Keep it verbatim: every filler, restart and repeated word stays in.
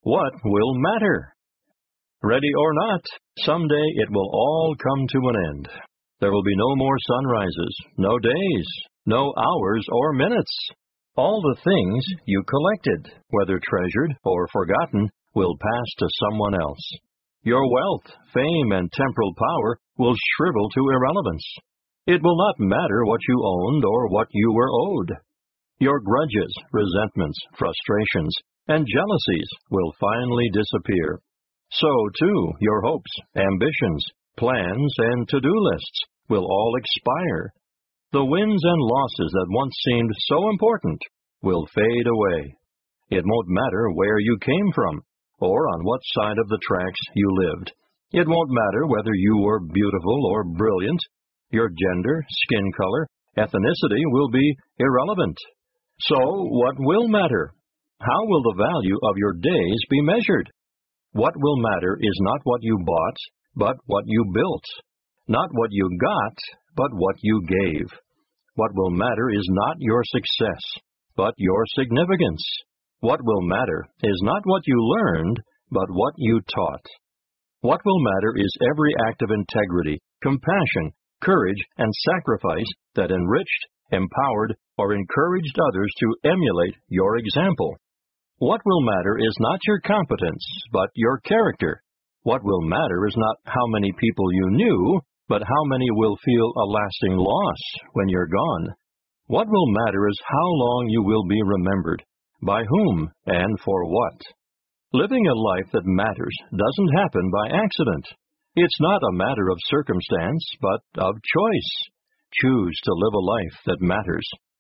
What will matter? Ready or not, someday it will all come to an end. There will be no more sunrises, no days, no hours or minutes. All the things you collected, whether treasured or forgotten, will pass to someone else. Your wealth, fame, and temporal power will shrivel to irrelevance. It will not matter what you owned or what you were owed. Your grudges, resentments, frustrations, and jealousies will finally disappear. So, too, your hopes, ambitions, plans, and to-do lists will all expire. The wins and losses that once seemed so important will fade away. It won't matter where you came from or on what side of the tracks you lived. It won't matter whether you were beautiful or brilliant. Your gender, skin color, ethnicity will be irrelevant. So, what will matter? How will the value of your days be measured? What will matter is not what you bought, but what you built. Not what you got, but what you gave. What will matter is not your success, but your significance. What will matter is not what you learned, but what you taught. What will matter is every act of integrity, compassion, courage, and sacrifice that enriched, empowered, or encouraged others to emulate your example. What will matter is not your competence, but your character. What will matter is not how many people you knew, but how many will feel a lasting loss when you're gone. What will matter is how long you will be remembered, by whom, and for what. Living a life that matters doesn't happen by accident. It's not a matter of circumstance, but of choice. Choose to live a life that matters.